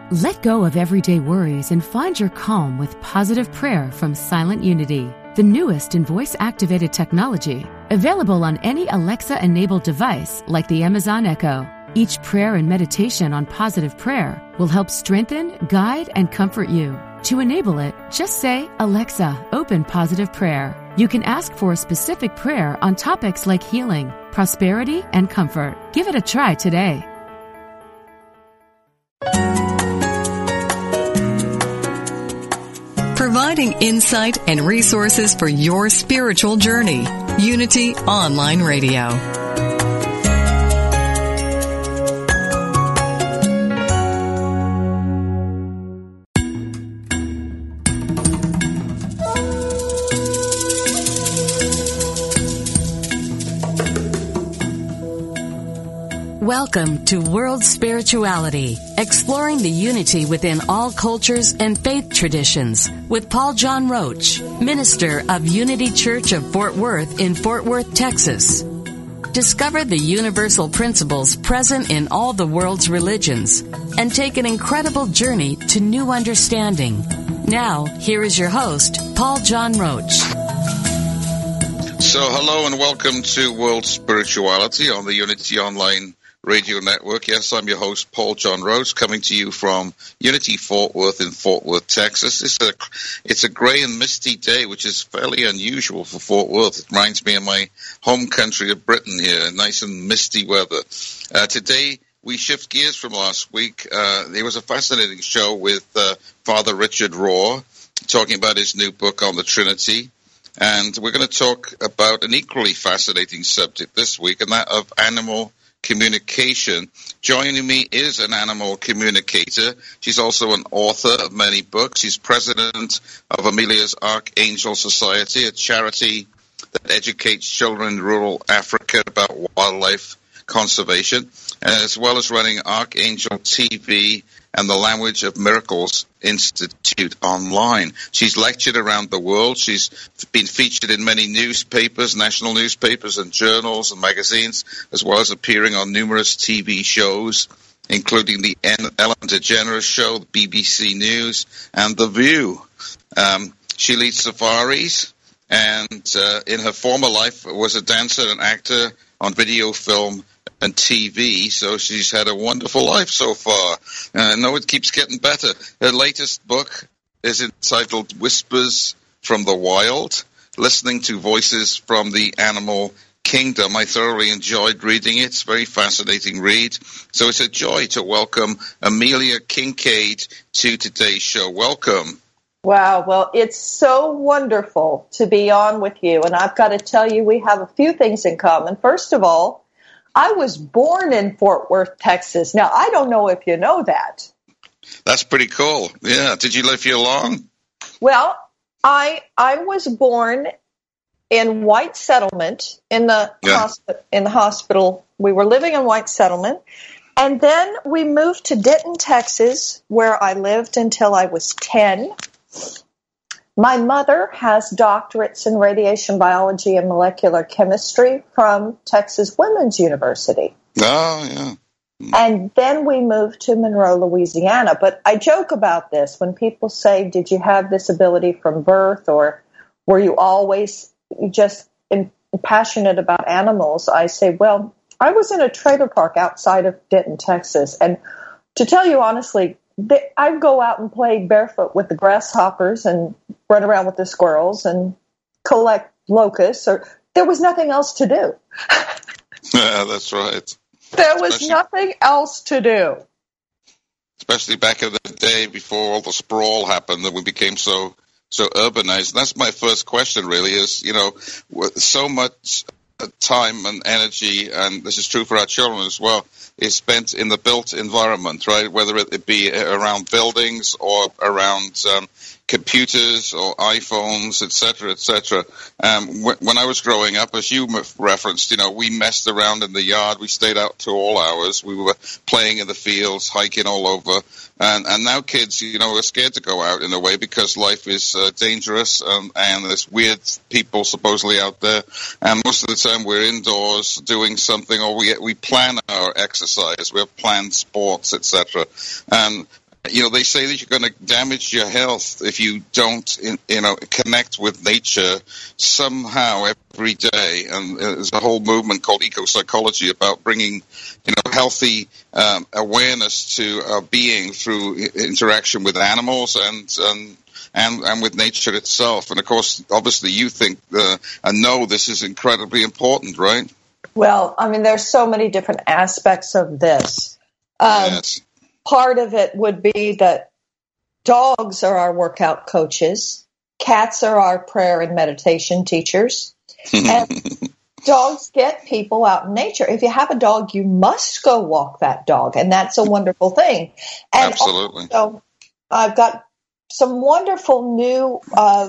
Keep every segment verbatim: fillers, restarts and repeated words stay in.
Let go of everyday worries and find your calm with positive prayer from Silent Unity, the newest in voice-activated technology, available on any Alexa-enabled device like the Amazon Echo. Each prayer and meditation on positive prayer will help strengthen, guide, and comfort you. To enable it, just say, "Alexa, open positive prayer." You can ask for a specific prayer on topics like healing, prosperity, and comfort. Give it a try today. Providing insight and resources for your spiritual journey. Unity Online Radio. Welcome to World Spirituality, exploring the unity within all cultures and faith traditions with Paul John Roach, minister of Unity Church of Fort Worth in Fort Worth, Texas. Discover the universal principles present in all the world's religions and take an incredible journey to new understanding. Now, here is your host, Paul John Roach. So, hello and welcome to World Spirituality on the Unity Online Radio Network. Yes, I'm your host, Paul John Roach, coming to you from Unity Fort Worth in Fort Worth, Texas. It's a, it's a gray and misty day, which is fairly unusual for Fort Worth. It reminds me of my home country of Britain here, nice and misty weather. Uh, today, we shift gears from last week. Uh, there was a fascinating show with uh, Father Richard Rohr, talking about his new book on the Trinity. And we're going to talk about an equally fascinating subject this week, and that of animal communication. Joining me is an animal communicator. She's also an author of many books. She's president of Amelia's Archangel Society, a charity that educates children in rural Africa about wildlife conservation, as well as running Archangel T V and the Language of Miracles Institute online. She's lectured around the world. She's been featured in many newspapers, national newspapers and journals and magazines, as well as appearing on numerous T V shows, including the Ellen DeGeneres Show, the B B C News, and The View. Um, she leads safaris, and uh, in her former life was a dancer and actor on video, film, and T V, so she's had a wonderful life so far. I uh, know it keeps getting better. Her latest book is entitled Whispers from the Wild, Listening to Voices from the Animal Kingdom. I thoroughly enjoyed reading it. It's a very fascinating read. So it's a joy to welcome Amelia Kincaid to today's show. Welcome. Wow, well, it's so wonderful to be on with you, and I've got to tell you, we have a few things in common. First of all, I was born in Fort Worth, Texas. Now, I don't know if you know that. That's pretty cool. Yeah. Did you live here long? Well, I I was born in White Settlement in the yeah. hospi- in the hospital. We were living in White Settlement, and then we moved to Denton, Texas, where I lived until I was ten. My mother has doctorates in radiation biology and molecular chemistry from Texas Women's University. Oh, yeah. And then we moved to Monroe, Louisiana. But I joke about this when people say, did you have this ability from birth, or were you always just in, passionate about animals? I say, well, I was in a trailer park outside of Denton, Texas. And to tell you honestly, they, I'd go out and play barefoot with the grasshoppers and run around with the squirrels and collect locusts. Or there was nothing else to do. Yeah, that's right. There was especially, nothing else to do. Especially back in the day before all the sprawl happened, that we became so so urbanized. And that's my first question, really, is, you know, so much time and energy, and this is true for our children as well, is spent in the built environment, right? Whether it be around buildings or around um, computers or iPhones, et cetera, et cetera. Um, wh- when I was growing up, as you referenced, you know, we messed around in the yard. We stayed out to all hours. We were playing in the fields, hiking all over. And, and now kids, you know, are scared to go out in a way because life is uh, dangerous, um, and there's weird people supposedly out there. And most of the time we're indoors doing something, or we we plan our exercise. We have planned sports, et cetera. And you know, they say that you're going to damage your health if you don't, you know, connect with nature somehow every day. And there's a whole movement called eco-psychology about bringing, you know, healthy um, awareness to our being through interaction with animals and and and, and with nature itself. And of course, obviously, you think uh, and know this is incredibly important, right? Well, I mean, there's so many different aspects of this. Um, yes. Part of it would be that dogs are our workout coaches, cats are our prayer and meditation teachers, and dogs get people out in nature. If you have a dog, you must go walk that dog, and that's a wonderful thing. And absolutely. Also, I've got some wonderful new uh,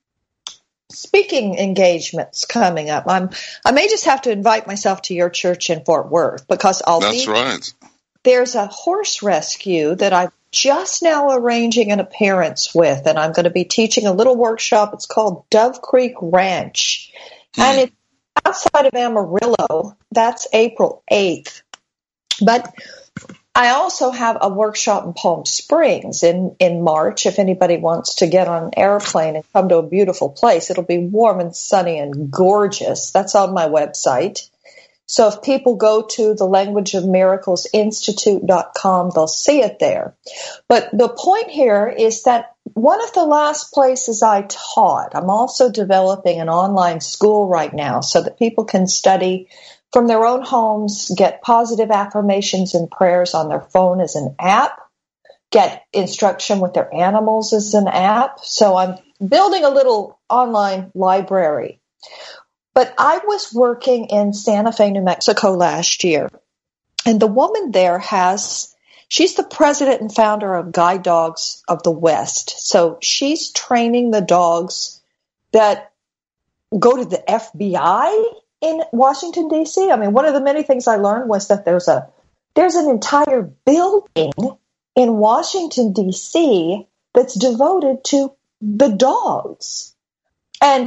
speaking engagements coming up. I'm I may just have to invite myself to your church in Fort Worth because I'll That's be. right. There's a horse rescue that I'm just now arranging an appearance with, and I'm going to be teaching a little workshop. It's called Dove Creek Ranch, hmm. and it's outside of Amarillo. That's April eighth. But I also have a workshop in Palm Springs in, in March. If anybody wants to get on an airplane and come to a beautiful place, it'll be warm and sunny and gorgeous. That's on my website. So if people go to the language of miracles institute dot com, they'll see it there. But the point here is that one of the last places I taught, I'm also developing an online school right now so that people can study from their own homes, get positive affirmations and prayers on their phone as an app, get instruction with their animals as an app. So I'm building a little online library. But I was working in Santa Fe, New Mexico last year, and the woman there has, she's the president and founder of Guide Dogs of the West. So she's training the dogs that go to the F B I in Washington, D C. I mean, one of the many things I learned was that there's a there's an entire building in Washington, D C that's devoted to the dogs. And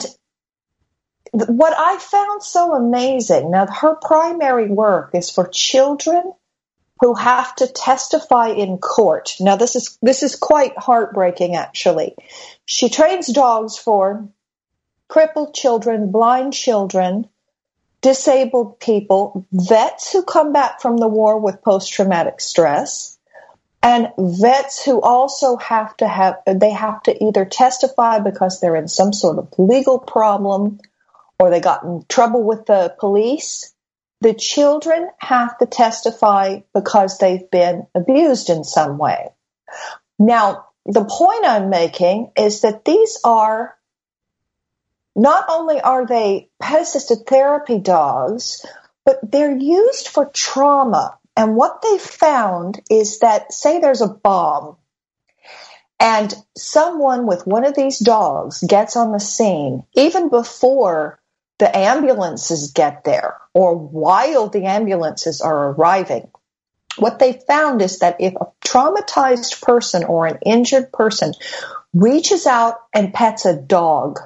what I found so amazing, now her primary work is for children who have to testify in court. Now this is this is quite heartbreaking, actually. She trains dogs for crippled children, blind children, disabled people, vets who come back from the war with post-traumatic stress, and vets who also have to have, they have to either testify because they're in some sort of legal problem or they got in trouble with the police. The children have to testify because they've been abused in some way. Now, the point I'm making is that these are, not only are they pet-assisted therapy dogs, but they're used for trauma. And what they found is that, say there's a bomb, and someone with one of these dogs gets on the scene, even before the ambulances get there, or while the ambulances are arriving, what they found is that if a traumatized person or an injured person reaches out and pets a dog,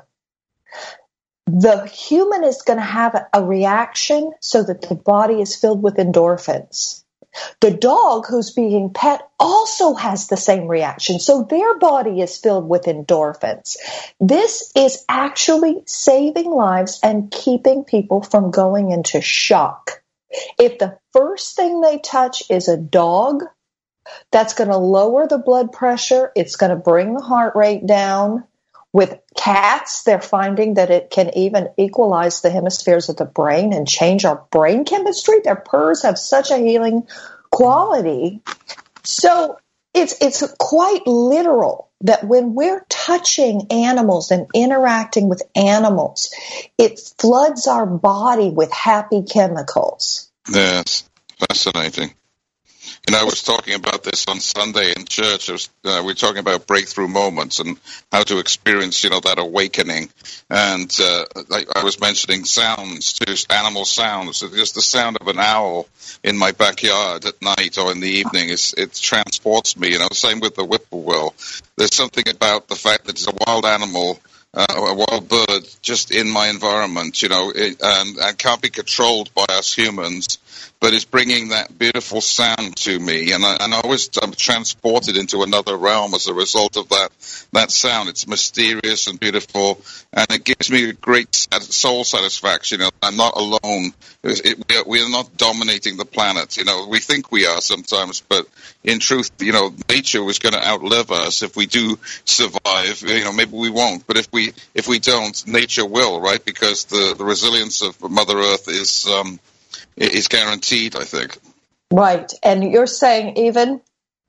the human is going to have a reaction so that the body is filled with endorphins. The dog who's being pet also has the same reaction, so their body is filled with endorphins. This is actually saving lives and keeping people from going into shock. If the first thing they touch is a dog, that's going to lower the blood pressure. It's going to bring the heart rate down. With cats, they're finding that it can even equalize the hemispheres of the brain and change our brain chemistry. Their purrs have such a healing quality. So it's it's quite literal that when we're touching animals and interacting with animals, it floods our body with happy chemicals. Yes, fascinating. You know, I was talking about this on Sunday in church. I was, uh, we were talking about breakthrough moments and how to experience, you know, that awakening. And uh, I, I was mentioning sounds, too, animal sounds. Just the sound of an owl in my backyard at night or in the evening, is, it transports me. You know, same with the whippoorwill. There's something about the fact that it's a wild animal, uh, a wild bird, just in my environment, you know, it, and, and can't be controlled by us humans. but it's bringing that beautiful sound to me, and I, and I always I'm transported into another realm as a result of that that sound. It's mysterious and beautiful, and it gives me a great soul satisfaction. You know, I'm not alone. It, it, we, are, we are not dominating the planet. You know, we think we are sometimes, but in truth, you know, nature was going to outlive us. If we do survive, you know, maybe we won't, but if we if we don't, nature will, right? Because the, the resilience of Mother Earth is um, is guaranteed, I think. Right, and you're saying even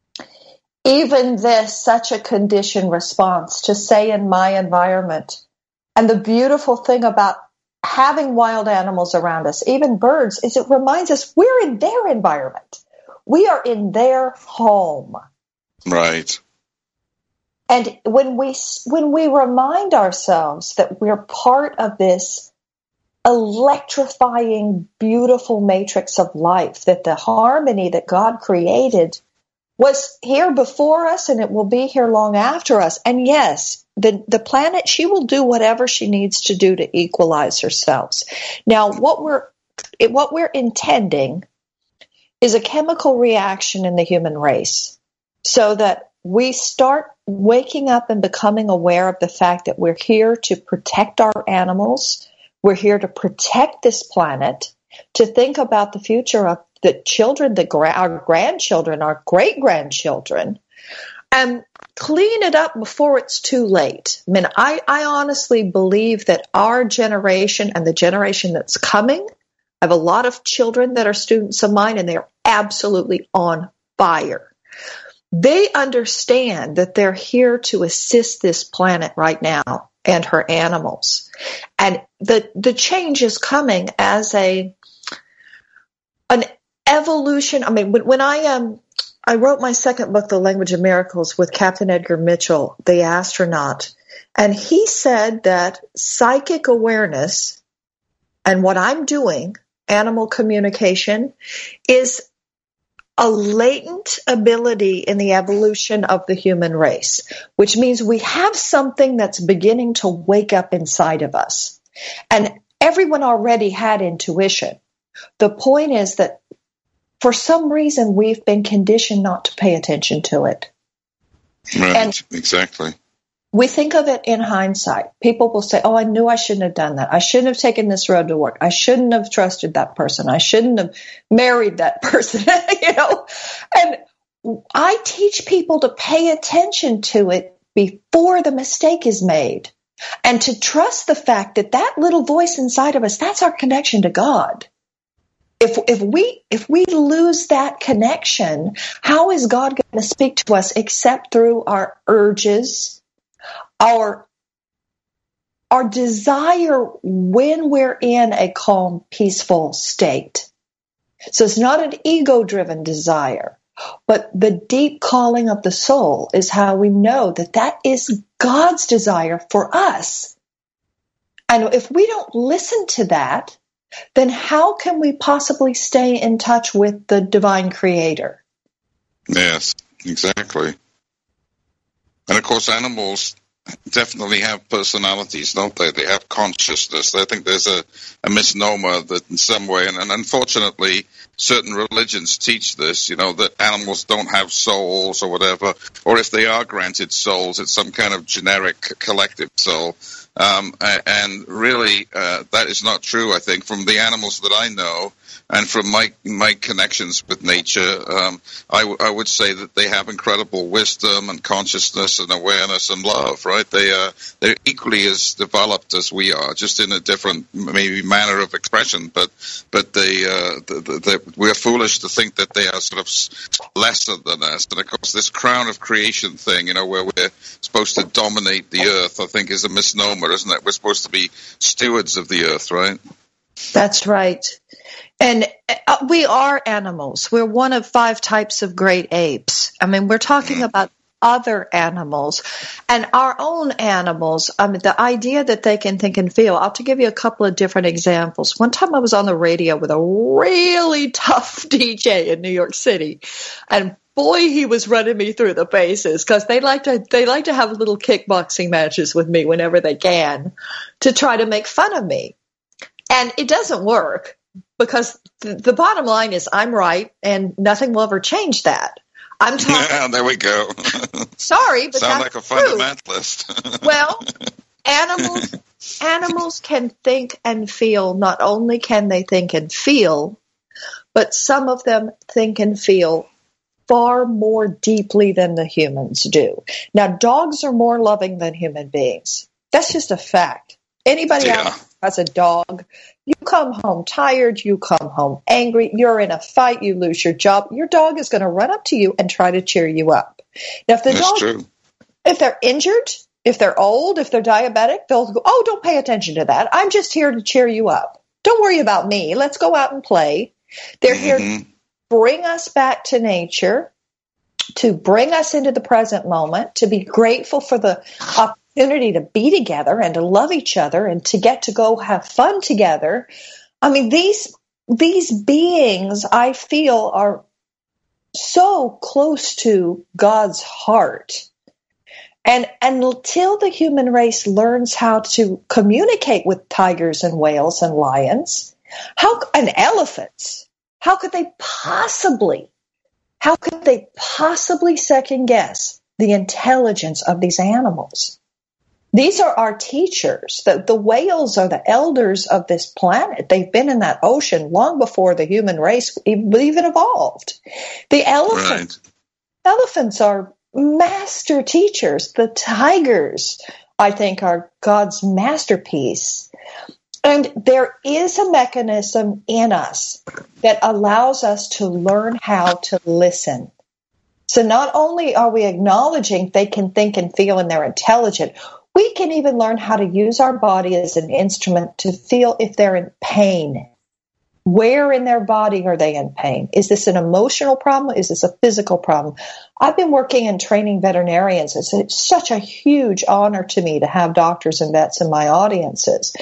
even this, such a conditioned response to, say, in my environment, and the beautiful thing about having wild animals around us, even birds, is it reminds us we're in their environment. We are in their home. Right. And when we when we remind ourselves that we're part of this electrifying, beautiful matrix of life, that the harmony that God created was here before us and it will be here long after us. And yes, the, the planet, she will do whatever she needs to do to equalize herself. Now, what we're what we're intending is a chemical reaction in the human race, so that we start waking up and becoming aware of the fact that we're here to protect our animals, we're here to protect this planet, to think about the future of the children, the gra- our grandchildren, our great-grandchildren, and clean it up before it's too late. I mean, I, I honestly believe that our generation and the generation that's coming, I have a lot of children that are students of mine, and they're absolutely on fire. They understand that they're here to assist this planet right now and her animals. And the the change is coming as a an evolution. I mean, when, when I um I wrote my second book, The Language of Miracles, with Captain Edgar Mitchell, the astronaut, and he said that psychic awareness and what I'm doing, animal communication, is a latent ability in the evolution of the human race, which means we have something that's beginning to wake up inside of us. And everyone already had intuition. The point is that for some reason we've been conditioned not to pay attention to it. Right, and exactly. We think of it in hindsight. People will say, oh, I knew I shouldn't have done that. I shouldn't have taken this road to work. I shouldn't have trusted that person. I shouldn't have married that person, you know. And I teach people to pay attention to it before the mistake is made, and to trust the fact that that little voice inside of us, that's our connection to God. If if we if we lose that connection, how is God going to speak to us except through our urges, Our our desire when we're in a calm, peaceful state? So it's not an ego-driven desire, but the deep calling of the soul is how we know that that is God's desire for us. And if we don't listen to that, then how can we possibly stay in touch with the divine creator? Yes, exactly. And of course, animals definitely have personalities, don't they? They have consciousness. I think there's a, a misnomer that in some way, and, and unfortunately, certain religions teach this, you know, that animals don't have souls or whatever, or if they are granted souls, it's some kind of generic collective soul. Um, and really, uh, that is not true, I think, from the animals that I know. And from my my connections with nature, um, I, w- I would say that they have incredible wisdom and consciousness and awareness and love, right? They are, they're equally as developed as we are, just in a different maybe manner of expression. But but they, uh, they, they, we're foolish to think that they are sort of lesser than us. And of course, this crown of creation thing, you know, where we're supposed to dominate the earth, I think is a misnomer, isn't it? We're supposed to be stewards of the earth, right? That's right. And uh, we are animals. We're one of five types of great apes. I mean, we're talking about other animals and our own animals. I mean, the idea that they can think and feel. I'll to give you a couple of different examples. One time I was on the radio with a really tough D J in New York City, and boy, he was running me through the paces, because they like to they like to have little kickboxing matches with me whenever they can to try to make fun of me. And it doesn't work. because the, the bottom line is I'm right, and nothing will ever change that. I'm talking. Yeah, there we go. Sorry, but sound that's like a true. fundamentalist. Well, animals animals can think and feel. Not only can they think and feel, but some of them think and feel far more deeply than the humans do. Now, dogs are more loving than human beings. That's just a fact. Anybody Yeah. else has a dog, you come home tired, you come home angry, you're in a fight, you lose your job, your dog is going to run up to you and try to cheer you up. Now, if the That's dog, true. if they're injured, if they're old, if they're diabetic, they'll go, oh, don't pay attention to that. I'm just here to cheer you up. Don't worry about me. Let's go out and play. They're Mm-hmm. here to bring us back to nature, to bring us into the present moment, to be grateful for the opportunity to be together and to love each other and to get to go have fun together. I mean, these these beings, I feel, are so close to God's heart. And, and until the human race learns how to communicate with tigers and whales and lions, how and elephants, how could they possibly, how could they possibly second guess the intelligence of these animals? These are our teachers. The, the whales are the elders of this planet. They've been in that ocean long before the human race even evolved. The elephants, right. elephants are master teachers. The tigers, I think, are God's masterpiece. And there is a mechanism in us that allows us to learn how to listen. So not only are we acknowledging they can think and feel and they're intelligent, we can even learn how to use our body as an instrument to feel if they're in pain. Where in their body are they in pain? Is this an emotional problem? Is this a physical problem? I've been working and training veterinarians. It's, it's such a huge honor to me to have doctors and vets in my audiences.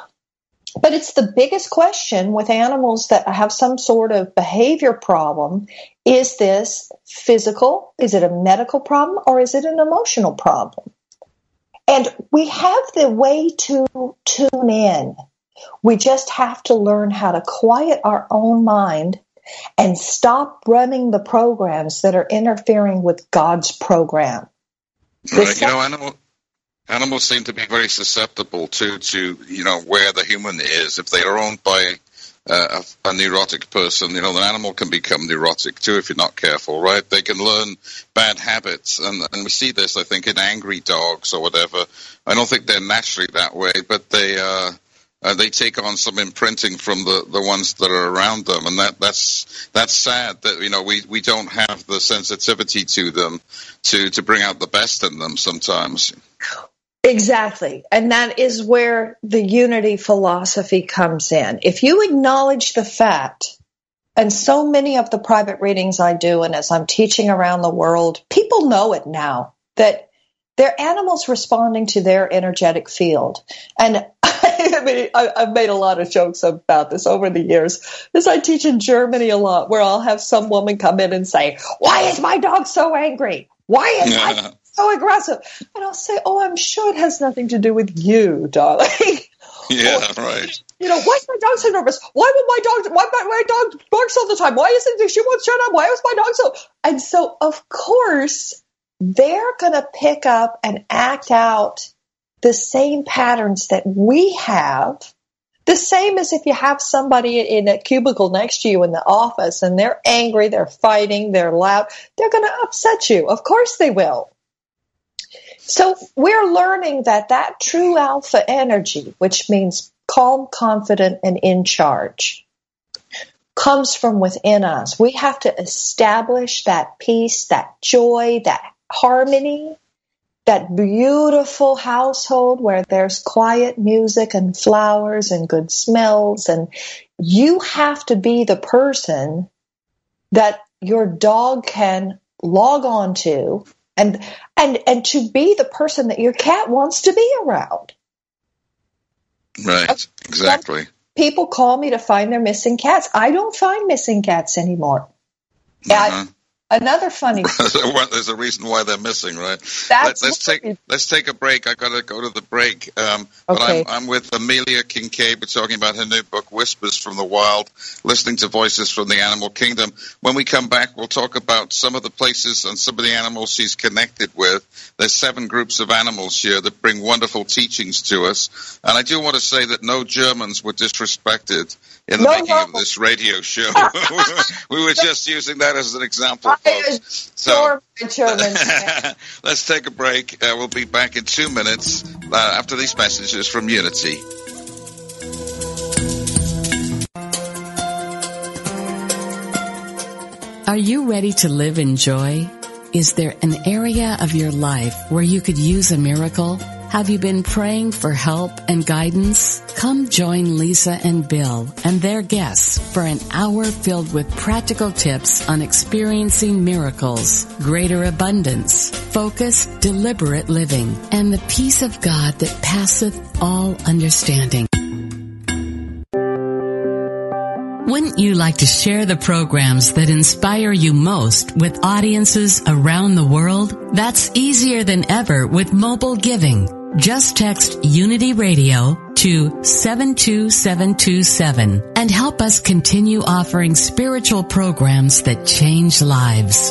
But it's the biggest question with animals that have some sort of behavior problem. Is this physical? Is it a medical problem? Or is it an emotional problem? And we have the way to tune in. We just have to learn how to quiet our own mind and stop running the programs that are interfering with God's program. Right. This you know, animal, animals seem to be very susceptible to, to, you know, where the human is. If they are owned by uh, a, a neurotic person, you know, an animal can become neurotic too if you're not careful, right? They can learn bad habits, and, and we see this, I think, in angry dogs or whatever. I don't think they're naturally that way, but they uh, uh, they take on some imprinting from the, the ones that are around them, and that, that's that's sad that, you know, we, we don't have the sensitivity to them to, to bring out the best in them sometimes. Exactly. And that is where the unity philosophy comes in. If you acknowledge the fact, and so many of the private readings I do, and as I'm teaching around the world, people know it now, that they're animals responding to their energetic field. And I mean, I, I've made a lot of jokes about this over the years, as I teach in Germany a lot, where I'll have some woman come in and say, why is my dog so angry? Why is my dog so aggressive? And I'll say, oh, I'm sure it has nothing to do with you, darling. Yeah, or, right. You know, why is my dog so nervous? Why will my dog, why my, my dog barks all the time? Why isn't it, she won't shut up? Why is my dog so? And so, of course, they're going to pick up and act out the same patterns that we have. The same as if you have somebody in a cubicle next to you in the office and they're angry, they're fighting, they're loud, they're going to upset you. Of course they will. So we're learning that that true alpha energy, which means calm, confident, and in charge, comes from within us. We have to establish that peace, that joy, that harmony, that beautiful household where there's quiet music and flowers and good smells. And you have to be the person that your dog can log on to, and and and to be the person that your cat wants to be around. Right, exactly. Some people call me to find their missing cats. I don't find missing cats anymore. Uh-huh. Another funny. There's a reason why they're missing, right? That's Let, let's take let's take a break. I got to go to the break. Um, but Okay. I'm, I'm with Amelia Kincaid. We're talking about her new book, Whispers from the Wild, listening to voices from the animal kingdom. When we come back, we'll talk about some of the places and some of the animals she's connected with. There's seven groups of animals here that bring wonderful teachings to us. And I do want to say that no Germans were disrespected in the No, making no. of this radio show. We were just using that as an example, I folks. adore my German. Let's take a break. Uh, we'll be back in two minutes uh, after these messages from Unity. Are you ready to live in joy? Is there an area of your life where you could use a miracle? Have you been praying for help and guidance? Come join Lisa and Bill and their guests for an hour filled with practical tips on experiencing miracles, greater abundance, focused, deliberate living, and the peace of God that passeth all understanding. Wouldn't you like to share the programs that inspire you most with audiences around the world? That's easier than ever with mobile giving. Just text Unity Radio to seven two seven two seven and help us continue offering spiritual programs that change lives.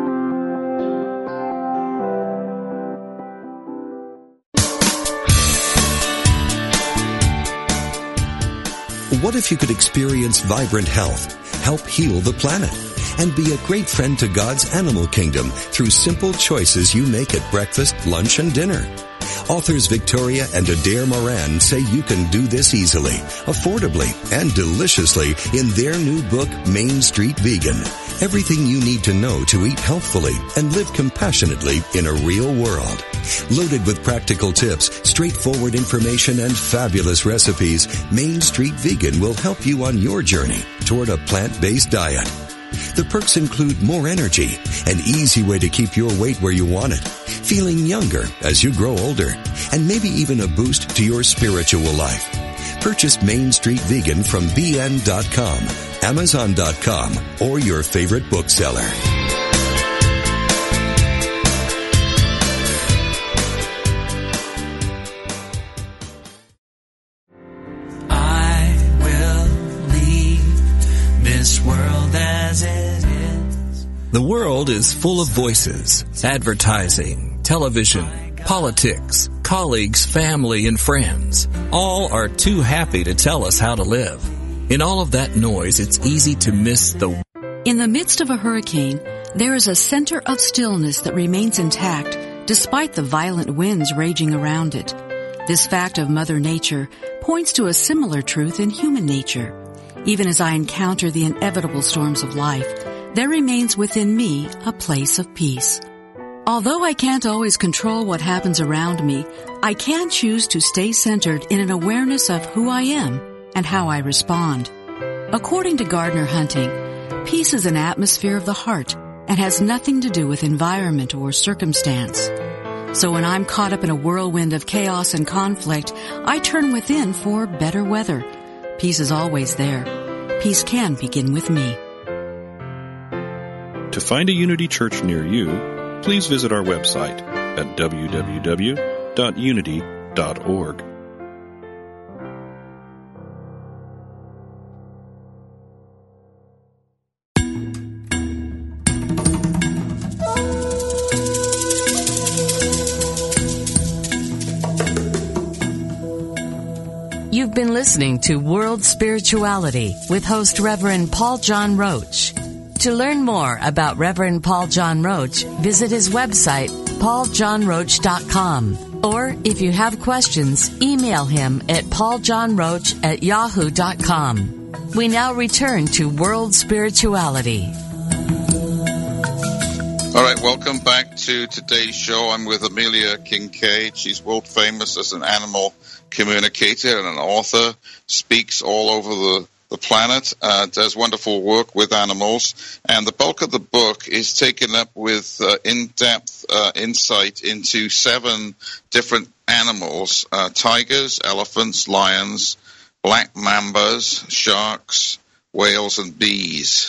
What if you could experience vibrant health, help heal the planet, and be a great friend to God's animal kingdom through simple choices you make at breakfast, lunch, and dinner? Authors Victoria and Adair Moran say you can do this easily, affordably, and deliciously in their new book, Main Street Vegan. Everything you need to know to eat healthfully and live compassionately in a real world. Loaded with practical tips, straightforward information, and fabulous recipes, Main Street Vegan will help you on your journey toward a plant-based diet. The perks include more energy, an easy way to keep your weight where you want it, feeling younger as you grow older, and maybe even a boost to your spiritual life. Purchase Main Street Vegan from B N dot com, Amazon dot com, or your favorite bookseller. I will leave this world as it is. The world is full of voices, advertising, television, politics, colleagues, family, and friends. All are too happy to tell us how to live. In all of that noise, it's easy to miss the... In the midst of a hurricane, there is a center of stillness that remains intact despite the violent winds raging around it. This fact of Mother Nature points to a similar truth in human nature. Even as I encounter the inevitable storms of life, there remains within me a place of peace. Although I can't always control what happens around me, I can choose to stay centered in an awareness of who I am and how I respond. According to Gardner Hunting, peace is an atmosphere of the heart and has nothing to do with environment or circumstance. So when I'm caught up in a whirlwind of chaos and conflict, I turn within for better weather. Peace is always there. Peace can begin with me. To find a Unity Church near you, please visit our website at w w w dot unity dot org. You've been listening to World Spirituality with host Reverend Paul John Roach. To learn more about Reverend Paul John Roach, visit his website, paul john roach dot com. Or, if you have questions, email him at paul john roach at yahoo dot com. We now return to World Spirituality. All right, welcome back to today's show. I'm with Amelia Kincaid. She's world famous as an animal communicator and an author, speaks all over the the planet, uh, does wonderful work with animals, and the bulk of the book is taken up with uh, in-depth uh, insight into seven different animals, uh, tigers, elephants, lions, black mambas, sharks, whales, and bees.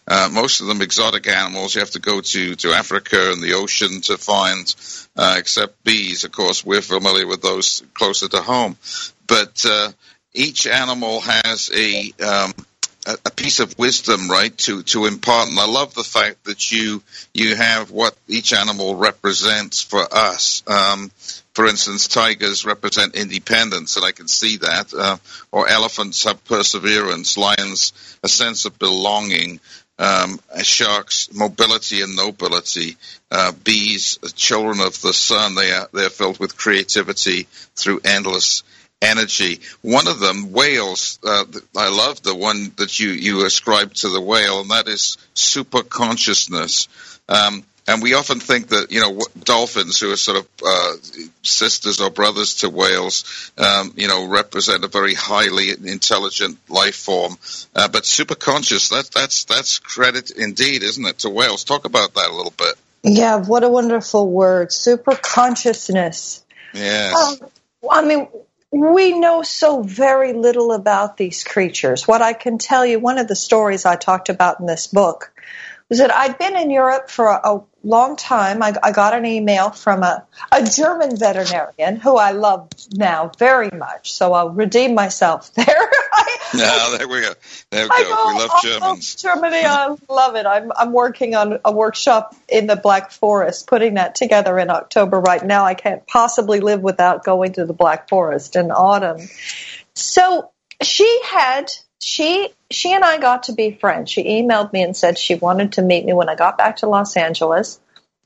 Uh, most of them exotic animals. You have to go to, to Africa and the ocean to find, uh, except bees. Of course, we're familiar with those closer to home. But uh, each animal has a, um, a a piece of wisdom, right, to, to impart. And I love the fact that you you have what each animal represents for us. Um, for instance, tigers represent independence, and I can see that. Uh, or elephants have perseverance. Lions, a sense of belonging. Um, sharks, mobility and nobility. Uh, bees, children of the sun. They are they are filled with creativity through endless energy. One of them, whales, uh, I love the one that you, you ascribe to the whale, and that is super consciousness. Um, and we often think that, you know, dolphins, who are sort of uh, sisters or brothers to whales, um, you know, represent a very highly intelligent life form. Uh, but super conscious, that, that's, that's credit indeed, isn't it, to whales? Talk about that a little bit. Yeah, what a wonderful word, super consciousness. Yes. Um, I mean, we know so very little about these creatures. What I can tell you, one of the stories I talked about in this book was that I'd been in Europe for a, a long time. I, I got an email from a, a German veterinarian who I love now very much, so I'll redeem myself there. I, no, there we go. There we I go. go We love all Germans. Germany, I love it. I'm, I'm working on a workshop in the Black Forest, putting that together in October right now. I can't possibly live without going to the Black Forest in autumn. So she had... She she and I got to be friends. She emailed me and said she wanted to meet me when I got back to Los Angeles.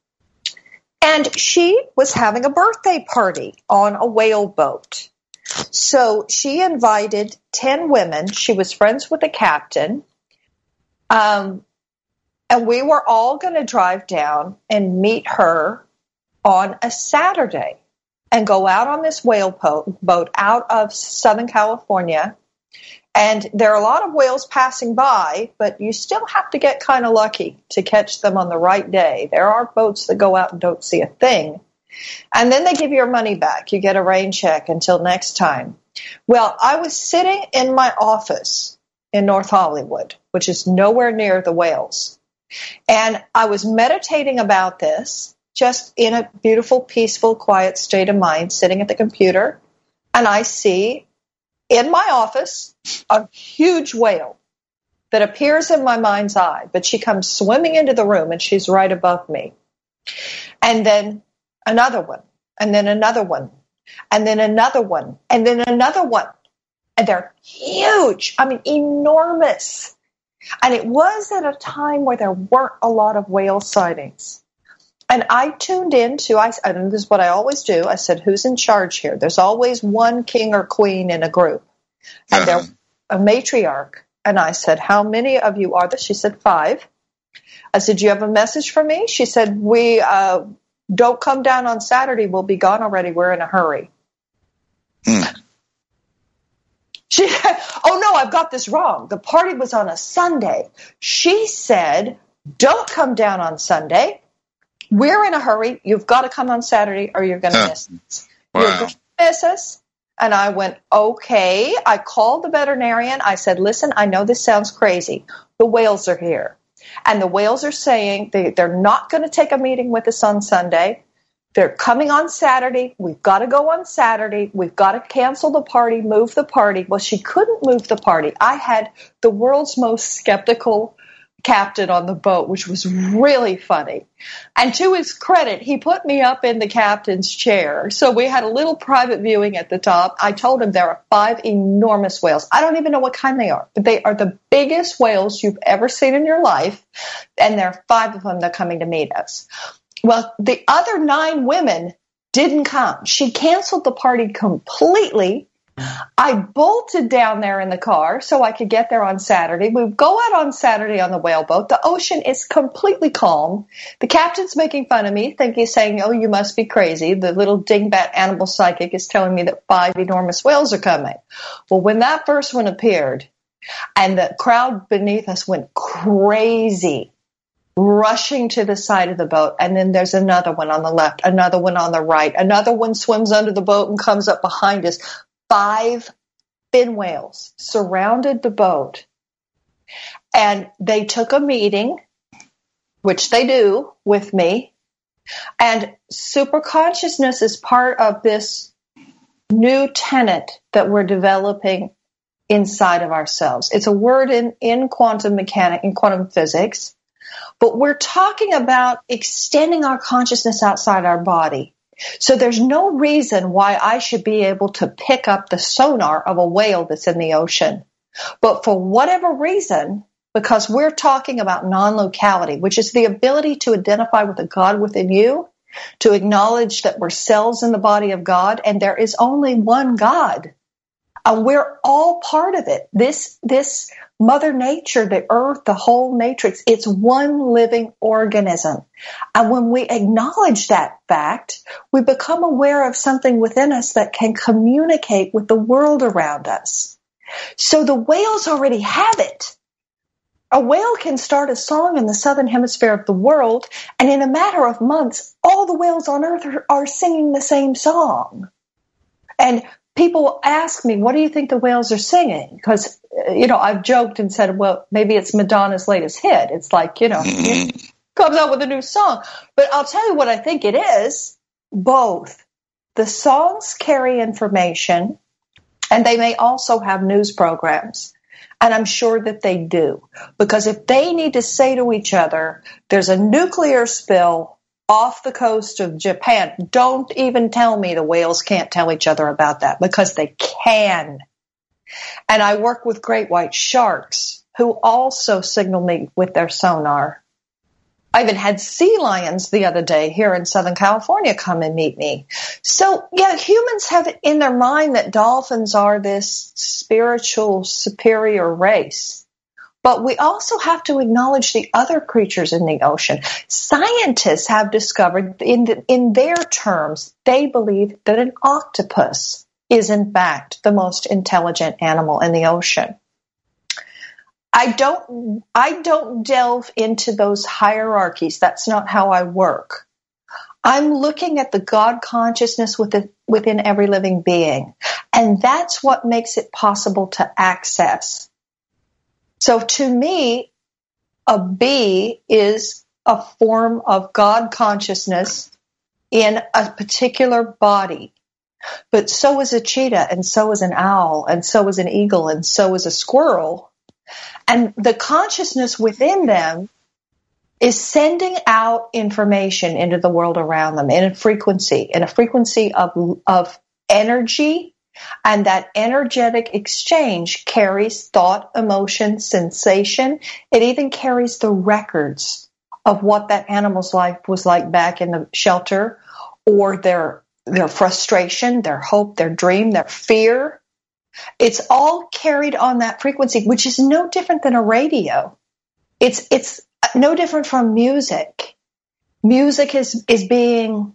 And she was having a birthday party on a whale boat. So she invited ten women. She was friends with the captain. Um, and we were all going to drive down and meet her on a Saturday and go out on this whale po- boat out of Southern California. And there are a lot of whales passing by, but you still have to get kind of lucky to catch them on the right day. There are boats that go out and don't see a thing. And then they give you your money back. You get a rain check until next time. Well, I was sitting in my office in North Hollywood, which is nowhere near the whales. And I was meditating about this, just in a beautiful, peaceful, quiet state of mind, sitting at the computer. And I see in my office a huge whale that appears in my mind's eye, but she comes swimming into the room and she's right above me. And then another one, and then another one, and then another one, and then another one. And they're huge. I mean, enormous. And it was at a time where there weren't a lot of whale sightings. And I tuned into, I, and this is what I always do, I said, who's in charge here? There's always one king or queen in a group. And Uh-huh. they're a matriarch. And I said, how many of you are there? She said, five. I said, do you have a message for me? She said, we uh, don't come down on Saturday. We'll be gone already. We're in a hurry. Hmm. She, oh, no, I've got this wrong. The party was on a Sunday. She said, don't come down on Sunday. We're in a hurry. You've got to come on Saturday or you're going to Huh. miss us. Wow. You're going to miss us. And I went, okay. I called the veterinarian. I said, listen, I know this sounds crazy. The whales are here. And the whales are saying they, they're not going to take a meeting with us on Sunday. They're coming on Saturday. We've got to go on Saturday. We've got to cancel the party, move the party. Well, she couldn't move the party. I had the world's most skeptical captain on the boat, which was really funny. And to his credit, he put me up in the captain's chair. So we had a little private viewing at the top. I told him there are five enormous whales. I don't even know what kind they are, but they are the biggest whales you've ever seen in your life. And there are five of them that are coming to meet us. Well, the other nine women didn't come. She canceled the party completely. I bolted down there in the car so I could get there on Saturday. We go out on Saturday on the whaleboat. The ocean is completely calm. The captain's making fun of me, thinking, saying, oh, you must be crazy. The little dingbat animal psychic is telling me that five enormous whales are coming. Well, when that first one appeared and the crowd beneath us went crazy, rushing to the side of the boat, and then there's another one on the left, another one on the right, another one swims under the boat and comes up behind us. Five fin whales surrounded the boat, And they took a meeting, which they do with me. And superconsciousness is part of this new tenet that we're developing inside of ourselves. It's a word in, in quantum mechanics, in quantum physics, but we're talking about extending our consciousness outside our body. So there's no reason why I should be able to pick up the sonar of a whale that's in the ocean. But for whatever reason, because we're talking about non-locality, which is the ability to identify with the God within you, to acknowledge that we're cells in the body of God, and there is only one God. And we're all part of it. This, this Mother Nature, the earth, the whole matrix, it's one living organism. And when we acknowledge that fact, we become aware of something within us that can communicate with the world around us. So the whales already have it. A whale can start a song in the southern hemisphere of the world, and in a matter of months, all the whales on Earth are, are singing the same song. And people ask me, what do you think the whales are singing? Because, you know, I've joked and said, well, maybe it's Madonna's latest hit. It's like, you know, it comes out with a new song. But I'll tell you what I think it is. Both. The songs carry information, and they may also have news programs. And I'm sure that they do. Because if they need to say to each other, there's a nuclear spill off the coast of Japan, don't even tell me the whales can't tell each other about that, because they can. And I work with great white sharks who also signal me with their sonar. I even had sea lions the other day here in Southern California come and meet me. So, yeah, humans have it in their mind that dolphins are this spiritual superior race. But we also have to acknowledge the other creatures in the ocean. Scientists have discovered, in, the, in their terms, they believe that an octopus is, in fact, the most intelligent animal in the ocean. I don't, I don't delve into those hierarchies. That's not how I work. I'm looking at the God consciousness within, within every living being. And that's what makes it possible to access. So to me, a bee is a form of God consciousness in a particular body. But so is a cheetah, and so is an owl, and so is an eagle, and so is a squirrel. And the consciousness within them is sending out information into the world around them in a frequency, in a frequency of, of energy. And that energetic exchange carries thought, emotion, sensation. It even carries the records of what that animal's life was like back in the shelter, or their, their frustration, their hope, their dream, their fear. It's all carried on that frequency, which is no different than a radio. It's it's no different from music. Music is is being,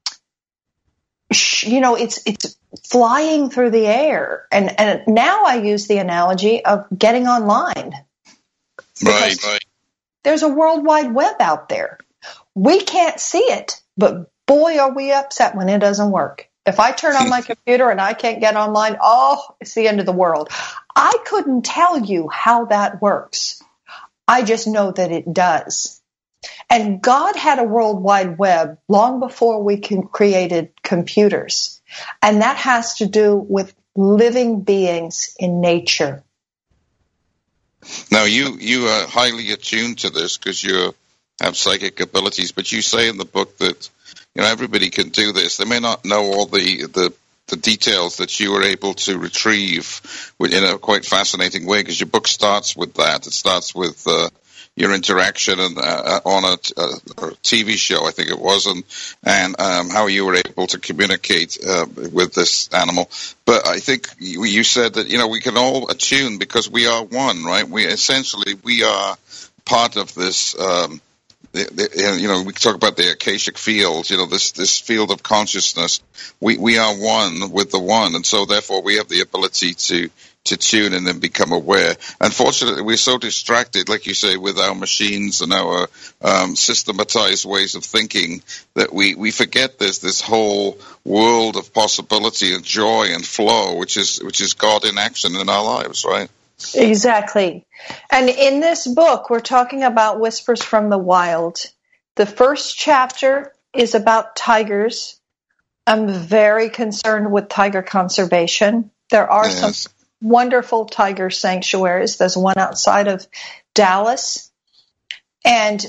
you know, it's it's flying through the air. And and now I use the analogy of getting online. Right, right. There's a World Wide Web out there. We can't see it, but boy, are we upset when it doesn't work. If I turn on my computer and I can't get online, oh, it's the end of the world. I couldn't tell you how that works. I just know that it does. And God had a World Wide Web long before we created computers. And that has to do with living beings in nature. Now, you, you are highly attuned to this because you have psychic abilities, but you say in the book that, you know, everybody can do this. They may not know all the, the, the details that you were able to retrieve in a quite fascinating way, because your book starts with that. It starts with uh, your interaction and, uh, on a, a, a T V show, I think it was, and, and um, how you were able to communicate uh, with this animal. But I think you, you said that, you know, we can all attune because we are one, right? We essentially, we are part of this um The, the, you know, we talk about the Akashic field, you know, this, this field of consciousness. We, we are one with the one, and so therefore we have the ability to, to tune in and become aware. Unfortunately, we're so distracted, like you say, with our machines and our um, systematized ways of thinking that we, we forget there's this whole world of possibility and joy and flow, which is which is God in action in our lives, right? Exactly. And in this book, we're talking about Whispers from the Wild. The first chapter is about tigers. I'm very concerned with tiger conservation. There are yes. some wonderful tiger sanctuaries. There's one outside of Dallas. And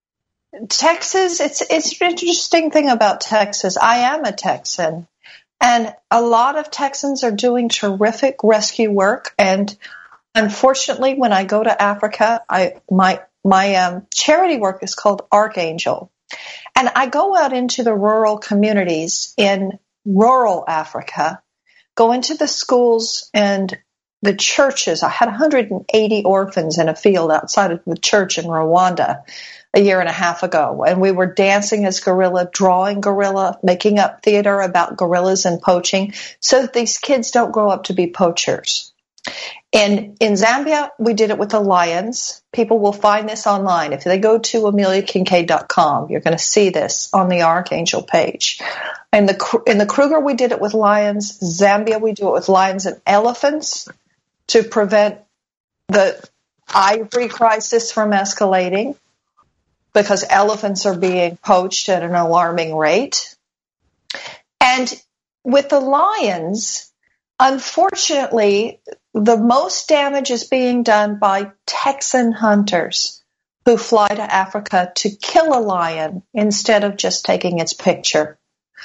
Texas, it's it's an interesting thing about Texas. I am a Texan. And a lot of Texans are doing terrific rescue work. And unfortunately, when I go to Africa, I my my um, charity work is called Archangel. And I go out into the rural communities in rural Africa, go into the schools and the churches. I had one hundred eighty orphans in a field outside of the church in Rwanda a year and a half ago. And we were dancing as gorilla, drawing gorilla, making up theater about gorillas and poaching so that these kids don't grow up to be poachers. And in Zambia, we did it with the lions. People will find this online. If they go to amelia kincaid dot com, you're going to see this on the Archangel page. In the, in the Kruger, we did it with lions. Zambia, we do it with lions and elephants to prevent the ivory crisis from escalating because elephants are being poached at an alarming rate. And with the lions, unfortunately, the most damage is being done by Texan hunters who fly to Africa to kill a lion instead of just taking its picture.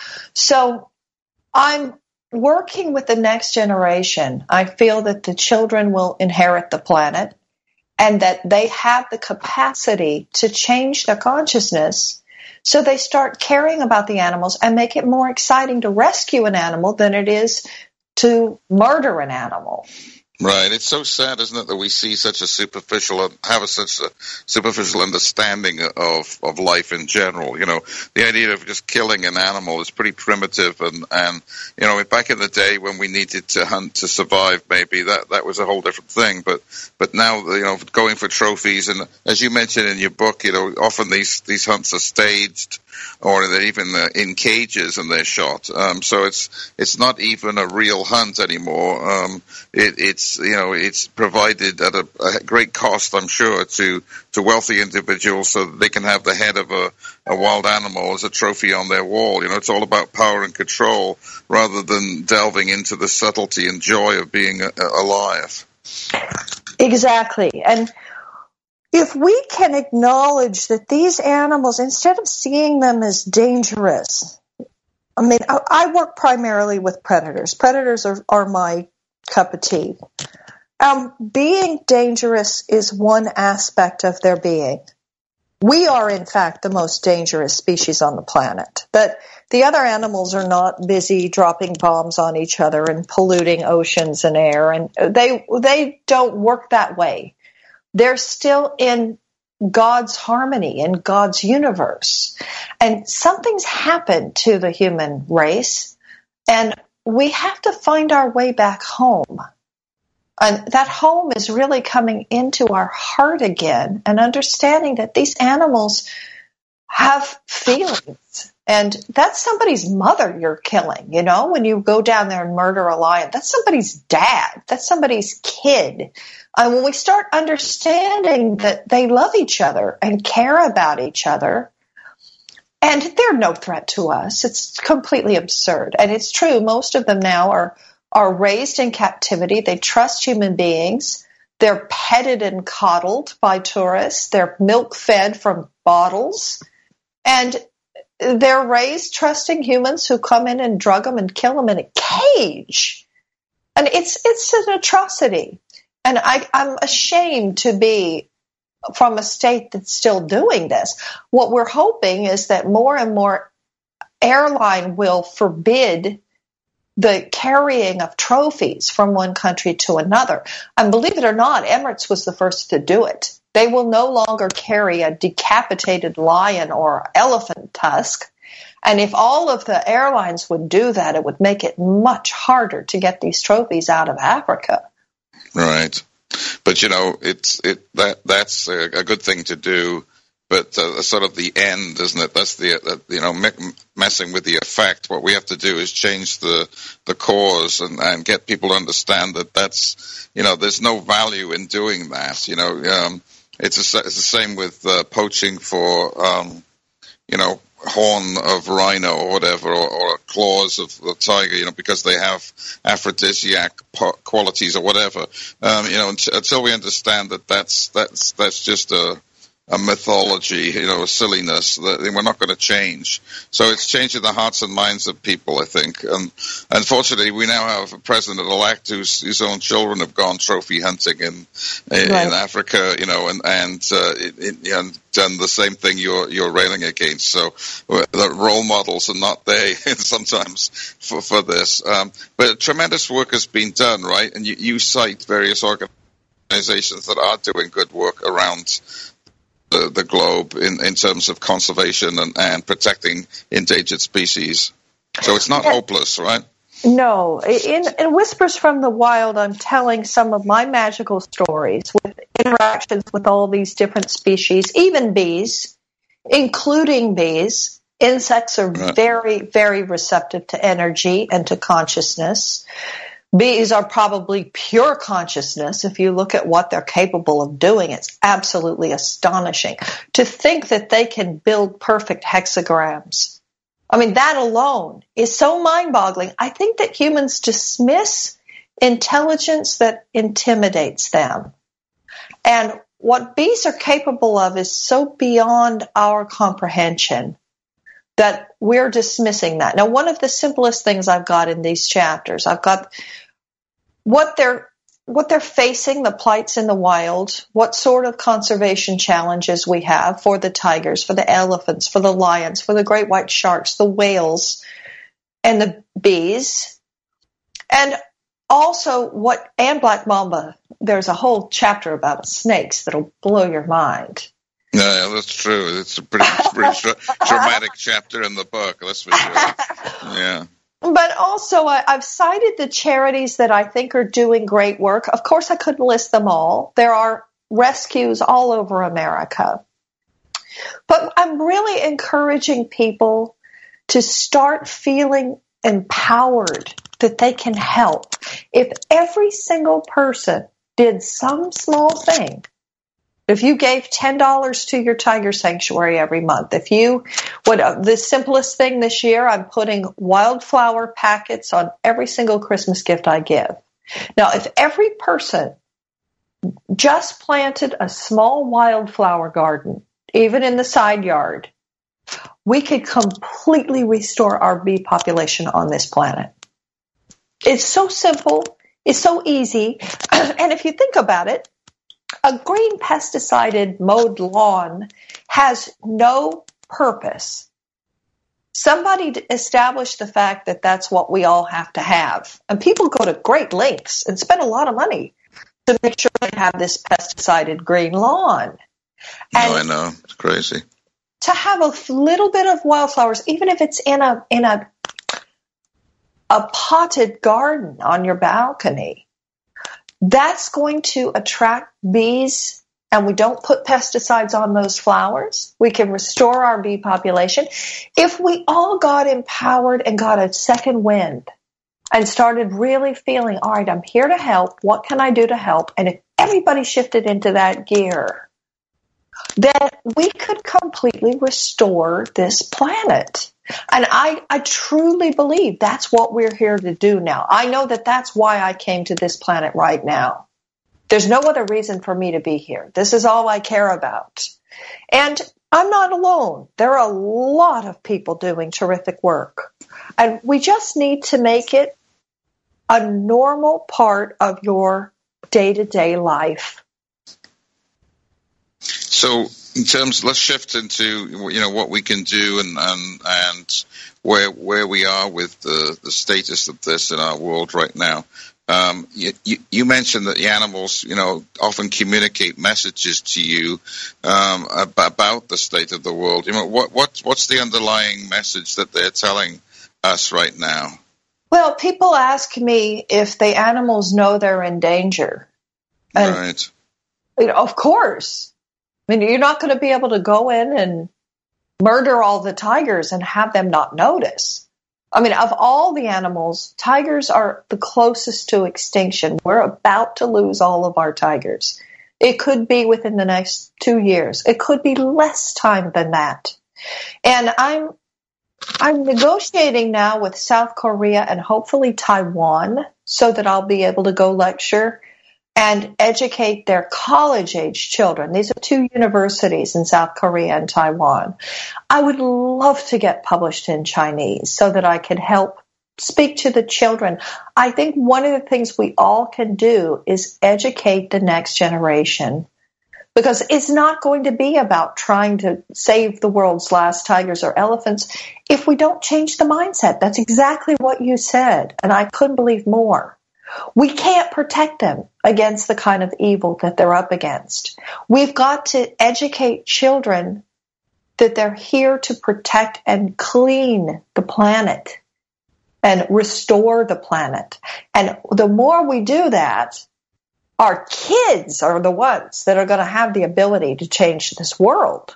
So I'm working with the next generation. I feel that the children will inherit the planet and that they have the capacity to change their consciousness so they start caring about the animals and make it more exciting to rescue an animal than it is to murder an animal. Right. It's so sad, isn't it, that we see such a superficial, have a, such a superficial understanding of, of life in general. You know, the idea of just killing an animal is pretty primitive. And, and, you know, back in the day when we needed to hunt to survive, maybe that, that was a whole different thing. But, but now, you know, going for trophies, and as you mentioned in your book, you know, often these, these hunts are staged or they're even uh, in cages and they're shot. Um, so it's, it's not even a real hunt anymore. Um, it, it's, you know, it's provided at a, a great cost, I'm sure, to, to wealthy individuals so that they can have the head of a, a wild animal as a trophy on their wall. You know, it's all about power and control rather than delving into the subtlety and joy of being a, a, alive. Exactly. And if we can acknowledge that these animals, instead of seeing them as dangerous, I mean, I, I work primarily with predators. Predators are, are my cup of tea. Um, being dangerous is one aspect of their being. We are, in fact, the most dangerous species on the planet. But the other animals are not busy dropping bombs on each other and polluting oceans and air, and they they don't work that way. They're still in God's harmony, in God's universe. And something's happened to the human race, and we have to find our way back home. And that home is really coming into our heart again and understanding that these animals have feelings. And that's somebody's mother you're killing, you know, when you go down there and murder a lion. That's somebody's dad. That's somebody's kid. And when we start understanding that they love each other and care about each other, and they're no threat to us, it's completely absurd. And it's true, most of them now are, are raised in captivity. They trust human beings. They're petted and coddled by tourists. They're milk-fed from bottles. And they're raised trusting humans who come in and drug them and kill them in a cage. And it's it's an atrocity. And I, I'm ashamed to be from a state that's still doing this. What we're hoping is that more and more airline will forbid the carrying of trophies from one country to another. And believe it or not, Emirates was the first to do it. They will no longer carry a decapitated lion or elephant tusk. And if all of the airlines would do that, it would make it much harder to get these trophies out of Africa. Right. But, you know, it's it that that's a, a good thing to do but uh, sort of the end, isn't it? That's the, uh, you know, me- messing with the effect. What we have to do is change the the cause and, and get people to understand that that's, you know, there's no value in doing that. You know, um, it's, a, it's the same with uh, poaching for, um, you know, horn of rhino or whatever, or, or claws of the tiger, you know, because they have aphrodisiac po- qualities or whatever. Um, you know, until, until we understand that that's that's that's just a a mythology, you know, a silliness that we're not going to change. So it's changing the hearts and minds of people, I think. And unfortunately, we now have a president-elect whose, whose own children have gone trophy hunting in in, right. in Africa, you know, and and, uh, it, it, and done the same thing you're you're railing against. So the role models are not there sometimes for for this. Um, but tremendous work has been done, right? And you, you cite various organizations that are doing good work around The, the globe in, in terms of conservation and, and protecting endangered species. So it's not yeah. hopeless, right? No. In, in Whispers from the Wild, I'm telling some of my magical stories with interactions with all these different species, even bees, including bees. Insects are right. very, very receptive to energy and to consciousness. Bees are probably pure consciousness. If you look at what they're capable of doing, it's absolutely astonishing. To think that they can build perfect hexagrams. I mean, that alone is so mind-boggling. I think that humans dismiss intelligence that intimidates them. And what bees are capable of is so beyond our comprehension that we're dismissing that. Now, one of the simplest things I've got in these chapters, I've got what they're what they're facing, the plights in the wild, what sort of conservation challenges we have for the tigers, for the elephants, for the lions, for the great white sharks, the whales, and the bees, and also what and black mamba. There's a whole chapter about snakes that'll blow your mind. Yeah, that's true. It's a pretty, pretty dramatic chapter in the book, that's for sure. Yeah. But also, I, I've cited the charities that I think are doing great work. Of course, I couldn't list them all. There are rescues all over America. But I'm really encouraging people to start feeling empowered that they can help. If every single person did some small thing, if you gave ten dollars to your tiger sanctuary every month, if you would, uh, the simplest thing this year, I'm putting wildflower packets on every single Christmas gift I give. Now, if every person just planted a small wildflower garden, even in the side yard, we could completely restore our bee population on this planet. It's so simple. It's so easy. And if you think about it, a green pesticide mowed lawn has no purpose. Somebody established the fact that that's what we all have to have. And people go to great lengths and spend a lot of money to make sure they have this pesticide green lawn. And oh, I know. It's crazy. To have a little bit of wildflowers, even if it's in a in a a potted garden on your balcony, that's going to attract bees, and we don't put pesticides on those flowers. We can restore our bee population. If we all got empowered and got a second wind and started really feeling, all right, I'm here to help. What can I do to help? And if everybody shifted into that gear, then we could completely restore this planet. And I, I truly believe that's what we're here to do now. I know that that's why I came to this planet right now. There's no other reason for me to be here. This is all I care about. And I'm not alone. There are a lot of people doing terrific work. And we just need to make it a normal part of your day-to-day life. So, in terms, let's shift into, you know, what we can do and and, and where where we are with the, the status of this in our world right now. Um, you, you, you mentioned that the animals, you know, often communicate messages to you um, about the state of the world. You know, what what what's the underlying message that they're telling us right now? Well, people ask me if the animals know they're in danger. And, right. You know, of course. I mean, you're not going to be able to go in and murder all the tigers and have them not notice. I mean, of all the animals, tigers are the closest to extinction. We're about to lose all of our tigers. It could be within the next two years. It could be less time than that. And I'm I'm negotiating now with South Korea and hopefully Taiwan so that I'll be able to go lecture and educate their college-age children. These are two universities in South Korea and Taiwan. I would love to get published in Chinese so that I could help speak to the children. I think one of the things we all can do is educate the next generation, because it's not going to be about trying to save the world's last tigers or elephants if we don't change the mindset. That's exactly what you said, and I couldn't believe more. We can't protect them against the kind of evil that they're up against. We've got to educate children that they're here to protect and clean the planet and restore the planet. And the more we do that, our kids are the ones that are going to have the ability to change this world.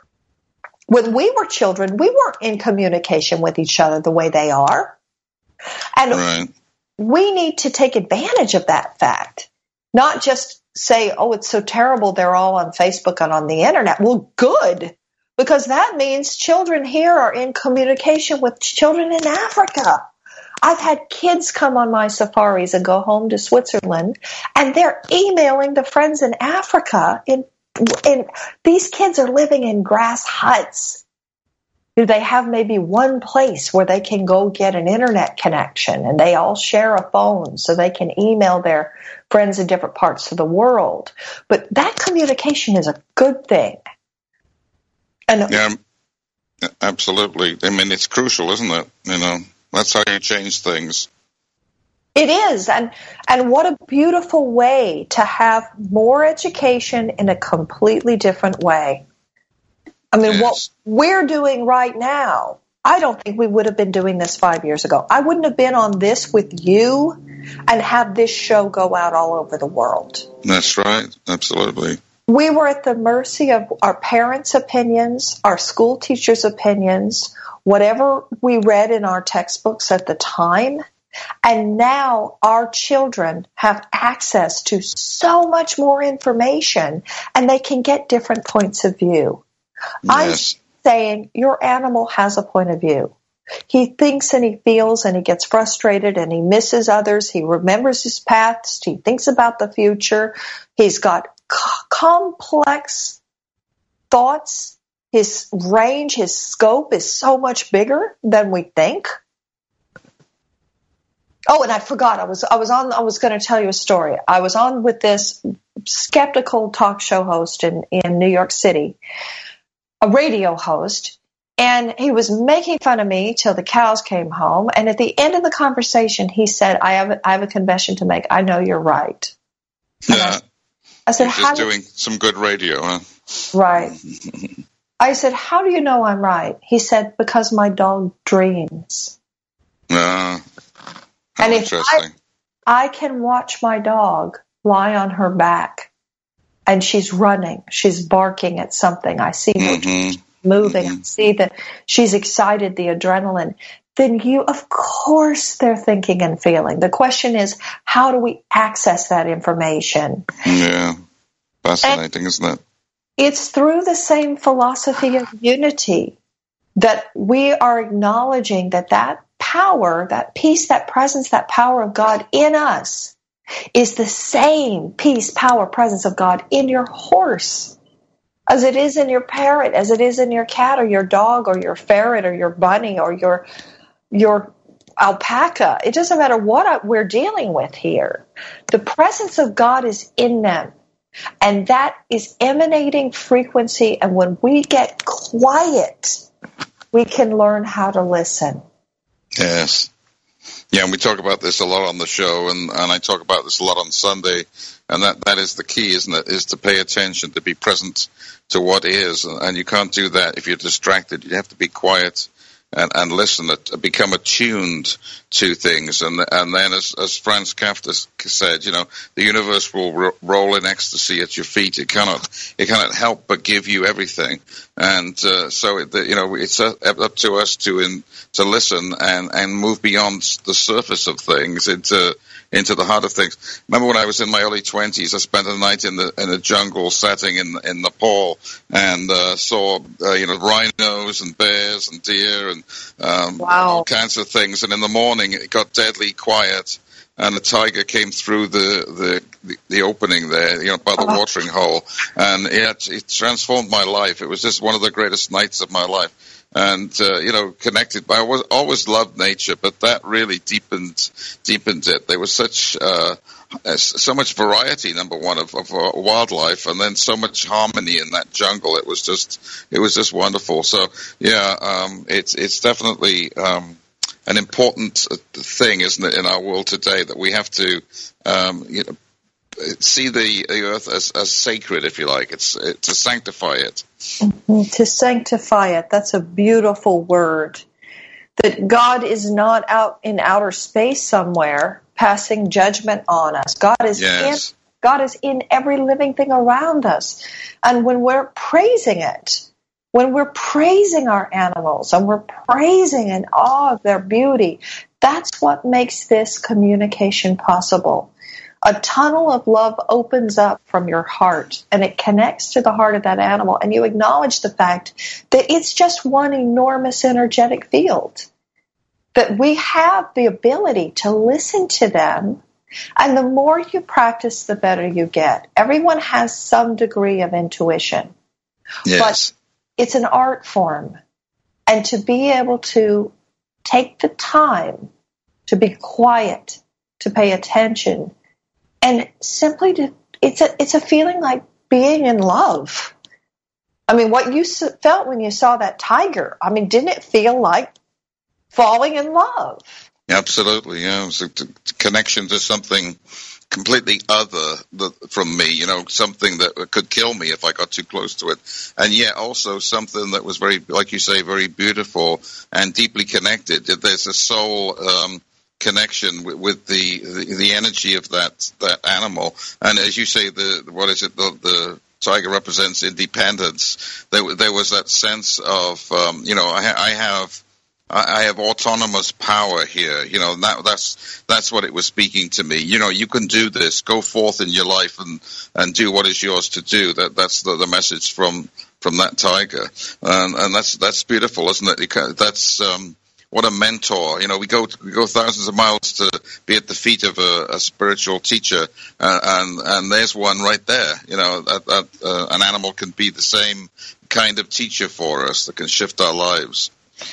When we were children, we weren't in communication with each other the way they are. And right. We need to take advantage of that fact, not just say, oh, it's so terrible they're all on Facebook and on the internet. Well, good, because that means children here are in communication with children in Africa. I've had kids come on my safaris and go home to Switzerland, and they're emailing the friends in Africa. In, in these kids are living in grass huts. They have maybe one place where they can go get an internet connection, and they all share a phone so they can email their friends in different parts of the world. But that communication is a good thing. And yeah, absolutely. I mean, it's crucial, isn't it? You know, that's how you change things. It is, and and what a beautiful way to have more education in a completely different way. I mean, yes. What we're doing right now, I don't think we would have been doing this five years ago. I wouldn't have been on this with you and have this show go out all over the world. That's right. Absolutely. We were at the mercy of our parents' opinions, our school teachers' opinions, whatever we read in our textbooks at the time. And now our children have access to so much more information, and they can get different points of view. Yes. I'm saying your animal has a point of view. He thinks and he feels and he gets frustrated and he misses others. He remembers his past. He thinks about the future. He's got c- complex thoughts. His range, his scope is so much bigger than we think. Oh, and I forgot. I was I was on. I was going to tell you a story. I was on with this skeptical talk show host in, in New York City, a radio host, and he was making fun of me till the cows came home. And at the end of the conversation, he said, "I have a, I have a confession to make. I know you're right." Yeah, I, I said, you're "How?" Just doing some good radio, huh? Right. I said, "How do you know I'm right?" He said, "Because my dog dreams." Uh, and if I, I can watch my dog lie on her back and she's running, she's barking at something, I see her mm-hmm. moving, mm-hmm. I see that she's excited, the adrenaline, then you, of course, they're thinking and feeling. The question is, how do we access that information? Yeah, fascinating, and isn't it? It's through the same philosophy of unity that we are acknowledging that that power, that peace, that presence, that power of God in us is the same peace, power, presence of God in your horse as it is in your parrot, as it is in your cat or your dog or your ferret or your bunny or your your alpaca. It doesn't matter what we're dealing with here. The presence of God is in them. And that is emanating frequency. And when we get quiet, we can learn how to listen. Yes. Yeah, and we talk about this a lot on the show, and, and I talk about this a lot on Sunday. And that, that is the key, isn't it, is to pay attention, to be present to what is. And you can't do that if you're distracted. You have to be quiet and, and listen, become attuned to things. And and then, as, as Franz Kafka said, you know, the universe will ro- roll in ecstasy at your feet. It cannot it cannot help but give you everything. And uh, so, it, you know, it's up to us to in, to listen and, and move beyond the surface of things into into the heart of things. Remember when I was in my early twenties, I spent a night in the in a jungle setting in in Nepal and uh, saw uh, you know rhinos and bears and deer and um, wow. all kinds of things. And in the morning, it got deadly quiet, and a tiger came through the the, the opening there, you know, by the uh-huh. watering hole, and it, it transformed my life. It was just one of the greatest nights of my life. And, uh, you know, connected. I was, always loved nature, but that really deepened deepened it. There was such uh, so much variety, number one, of, of uh, wildlife, and then so much harmony in that jungle. It was just it was just wonderful. So, yeah, um, it's it's definitely um, an important thing, isn't it, in our world today, that we have to, um, you know, see the, the earth as, as sacred, if you like. It's it, to sanctify it. Mm-hmm. To sanctify it. That's a beautiful word. That God is not out in outer space somewhere passing judgment on us. God is yes. in, God is in every living thing around us. And when we're praising it, when we're praising our animals and we're praising in awe of their beauty, that's what makes this communication possible. A tunnel of love opens up from your heart, and it connects to the heart of that animal, and you acknowledge the fact that it's just one enormous energetic field, that we have the ability to listen to them, and the more you practice, the better you get. Everyone has some degree of intuition, yes. but it's an art form, and to be able to take the time to be quiet, to pay attention, and simply to, it's a it's a feeling like being in love. I mean, what you felt when you saw that tiger, I mean, didn't it feel like falling in love? Absolutely, yeah. It was a connection to something completely other from me, you know, something that could kill me if I got too close to it. And yet also something that was very, like you say, very beautiful and deeply connected. There's a soul um connection with, with the, the the energy of that that animal, and as you say, the what is it? The, the tiger represents independence. There, there was that sense of um, you know, I, I have I have autonomous power here. You know, that, that's that's what it was speaking to me. You know, you can do this. Go forth in your life and and do what is yours to do. That that's the, the message from from that tiger, and and that's that's beautiful, isn't it? That's um, what a mentor. You know, we go we go thousands of miles to be at the feet of a, a spiritual teacher, uh, and and there's one right there. You know, that, that uh, an animal can be the same kind of teacher for us that can shift our lives.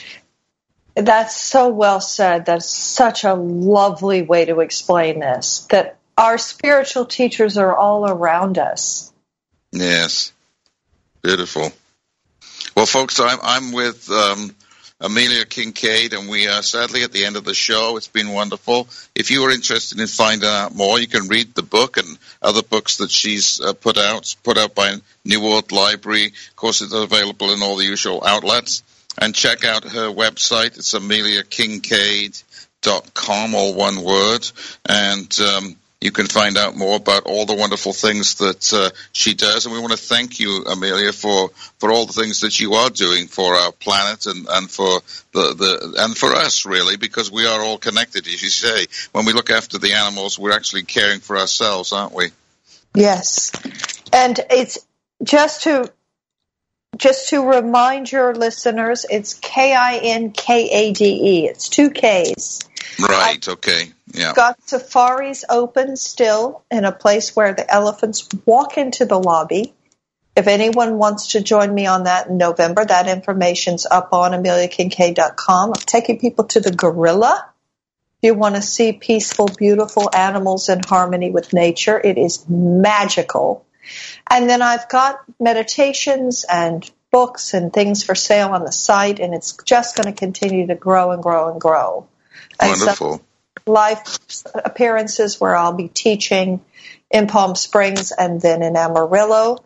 That's so well said. That's such a lovely way to explain this, that our spiritual teachers are all around us. Yes. Beautiful. Well, folks, I'm, I'm with um, Amelia Kincaid, and we are sadly at the end of the show. It's been wonderful. If you are interested in finding out more, you can read the book and other books that she's uh, put out, put out by New World Library. Of course, it's available in all the usual outlets. And check out her website. It's amelia kincaid dot com, all one word. And um, you can find out more about all the wonderful things that uh, she does. And we want to thank you, Amelia, for, for all the things that you are doing for our planet and, and for the, the and for us, really, because we are all connected, as you say. When we look after the animals, we're actually caring for ourselves, aren't we? Yes. And it's just to... Just to remind your listeners, it's K I N K A D E. It's two Ks. Right, I've okay. Yeah. Got safaris open still in a place where the elephants walk into the lobby. If anyone wants to join me on that in November, that information's up on amelia kincaid dot com. I'm taking people to the gorilla. If you want to see peaceful, beautiful animals in harmony with nature, it is magical. And then I've got meditations and books and things for sale on the site, and it's just going to continue to grow and grow and grow. And wonderful. Live appearances where I'll be teaching in Palm Springs and then in Amarillo.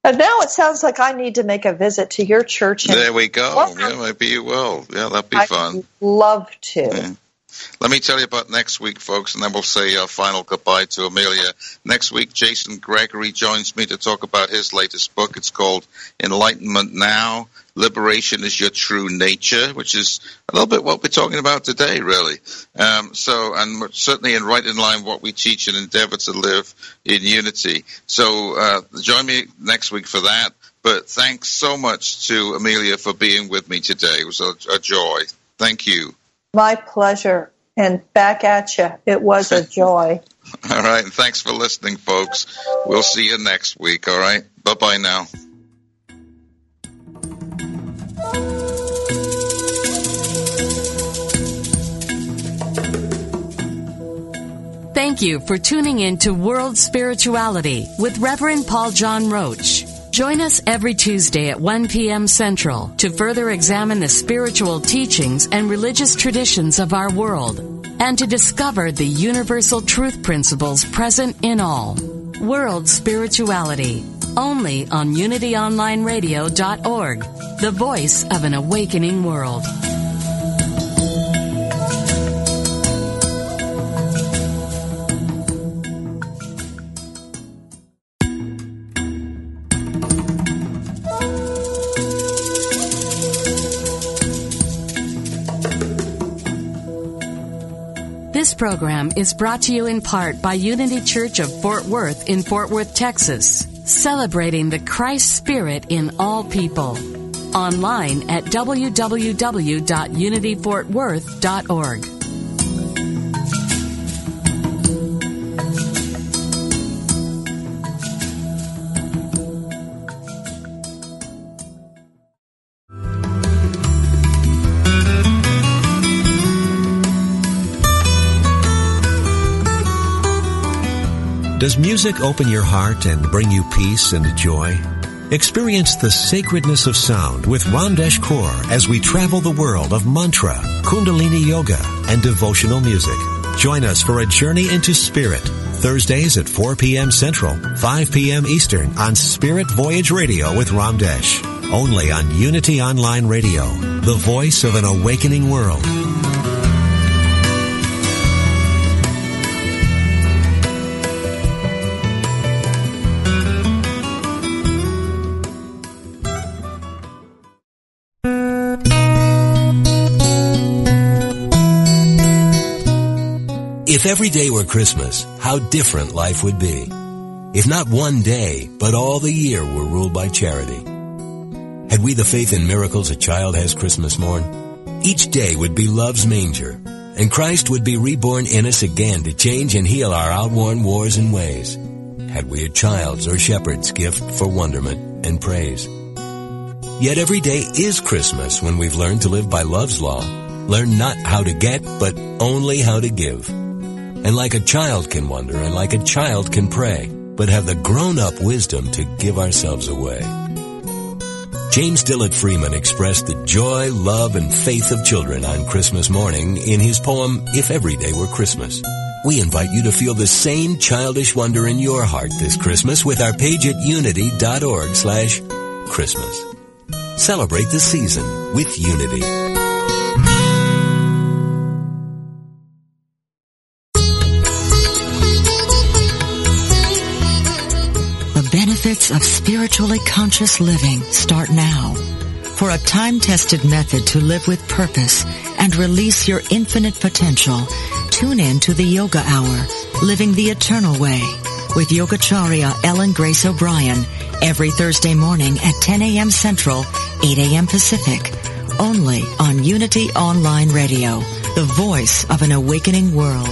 And now it sounds like I need to make a visit to your church. There we go. Well, yeah, maybe you will. Yeah, that'd be I'd fun. Love to. Yeah. Let me tell you about next week, folks, and then we'll say our final goodbye to Amelia. Next week, Jason Gregory joins me to talk about his latest book. It's called Enlightenment Now, Liberation is Your True Nature, which is a little bit what we're talking about today, really. Um, so, and certainly in right in line what we teach and endeavor to live in unity. So uh, join me next week for that. But thanks so much to Amelia for being with me today. It was a, a joy. Thank you. My pleasure. And back at you. It was a joy. All right. And thanks for listening, folks. We'll see you next week. All right. Bye-bye now. Thank you for tuning in to World Spirituality with Reverend Paul John Roach. Join us every Tuesday at one p.m. Central to further examine the spiritual teachings and religious traditions of our world and to discover the universal truth principles present in all. World Spirituality, only on unity online radio dot org, the voice of an awakening world. This program is brought to you in part by Unity Church of Fort Worth in Fort Worth, Texas, celebrating the Christ Spirit in all people. Online at w w w dot unity fort worth dot org. Does music open your heart and bring you peace and joy? Experience the sacredness of sound with Ramdesh Kaur as we travel the world of mantra, Kundalini Yoga, and devotional music. Join us for a journey into spirit, Thursdays at four p.m. Central, five p.m. Eastern on Spirit Voyage Radio with Ramdesh. Only on Unity Online Radio, the voice of an awakening world. If every day were Christmas, how different life would be. If not one day, but all the year were ruled by charity. Had we the faith in miracles a child has Christmas morn, each day would be love's manger, and Christ would be reborn in us again to change and heal our outworn wars and ways. Had we a child's or shepherd's gift for wonderment and praise. Yet every day is Christmas when we've learned to live by love's law, learn not how to get, but only how to give. And like a child can wonder, and like a child can pray, but have the grown-up wisdom to give ourselves away. James Dillard Freeman expressed the joy, love, and faith of children on Christmas morning in his poem, If Every Day Were Christmas. We invite you to feel the same childish wonder in your heart this Christmas with our page at unity dot org slash Christmas. Celebrate the season with Unity. Benefits of spiritually conscious living start now. For a time-tested method to live with purpose and release your infinite potential, tune in to the Yoga Hour, Living the Eternal Way, with Yogacharya Ellen Grace O'Brien, every Thursday morning at ten a.m. Central, eight a.m. Pacific, only on Unity Online Radio, the voice of an awakening world.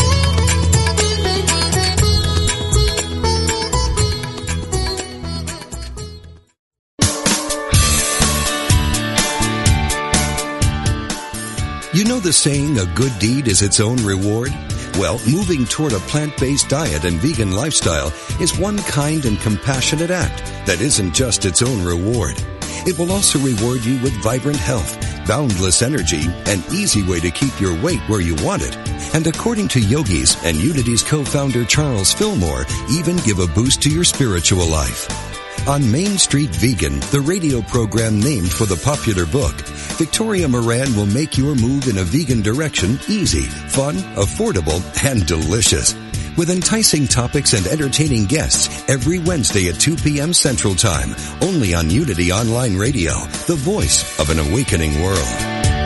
You know the saying, a good deed is its own reward? Well, moving toward a plant-based diet and vegan lifestyle is one kind and compassionate act that isn't just its own reward. It will also reward you with vibrant health, boundless energy, an easy way to keep your weight where you want it. And according to yogis and Unity's co-founder Charles Fillmore, even give a boost to your spiritual life. On Main Street Vegan, the radio program named for the popular book, Victoria Moran will make your move in a vegan direction easy, fun, affordable, and delicious. With enticing topics and entertaining guests every Wednesday at two p.m. Central Time, only on Unity Online Radio, the voice of an awakening world.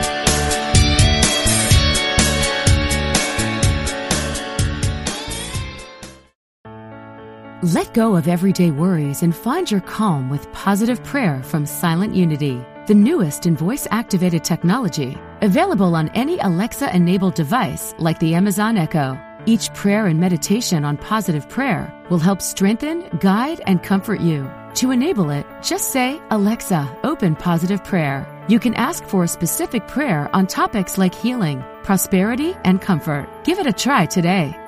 Let go of everyday worries and find your calm with positive prayer from Silent Unity, the newest in voice-activated technology, available on any Alexa-enabled device like the Amazon Echo. Each prayer and meditation on positive prayer will help strengthen, guide, and comfort you. To enable it, just say, Alexa, open positive prayer. You can ask for a specific prayer on topics like healing, prosperity, and comfort. Give it a try today.